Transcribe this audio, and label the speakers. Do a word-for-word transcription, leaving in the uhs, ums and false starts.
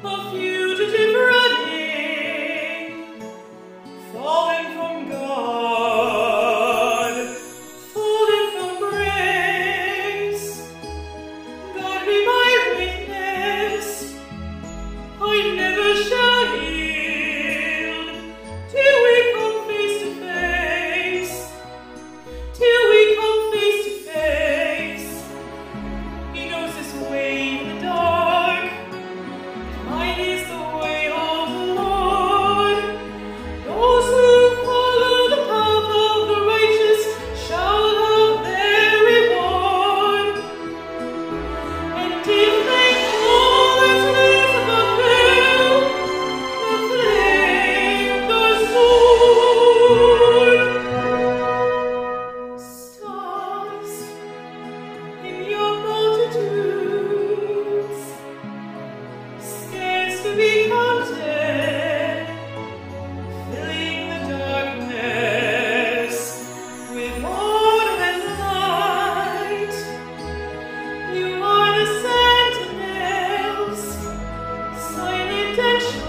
Speaker 1: a fugitive running, fallen from God, fallen from grace. God be my witness, I never shall yield till we come face to face, till we come face to face. He knows his way in the dark, mine is the way of the Lord. Those who follow the path of the righteous shall have their reward. And if they fall as leaves of a field, the flame, the sword. Stars in your multitudes, scarce to be counted, filling the darkness with order and light. You are the sentinels, silent and